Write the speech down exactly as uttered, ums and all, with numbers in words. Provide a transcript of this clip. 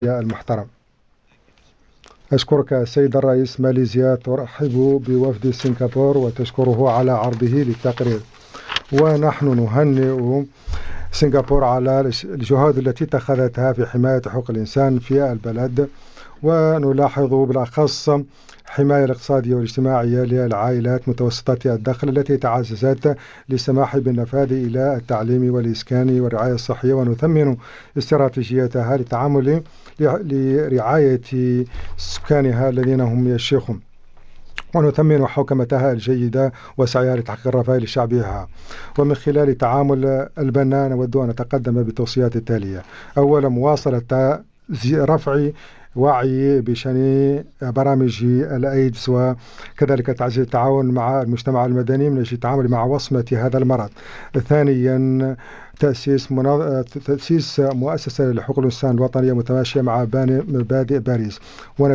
المحترم. أشكرك السيد الرئيس. ماليزيا ترحب بوفد سنغافورة وتشكره على عرضه للتقرير، ونحن نهنئ سنغافورة على الجهود التي اتخذتها في حماية حقوق الإنسان في البلد، ونلاحظ بالأخص حماية الاقتصادية والاجتماعية للعائلات متوسطة الدخل التي تعززت للسماح بالنفاذ إلى التعليم والإسكان والرعاية الصحية، ونثمن استراتيجيتها للتعامل لرعاية سكانها الذين هم يشيخون، ونثمن حوكمتها الجيدة وسعيها لتحقيق الرفاه لشعبها. ومن خلال تعامل البناء نود أن نتقدم بالتوصيات التالية: أولا، مواصلة رفع وعي بشأن برامج الأيدز، وكذلك تعزيز التعاون مع المجتمع المدني من أجل التعامل مع وصمة هذا المرض. ثانيا، تأسيس, منظ... تأسيس مؤسسة لحقوق الإنسان الوطنية متماشية مع مبادئ باريس.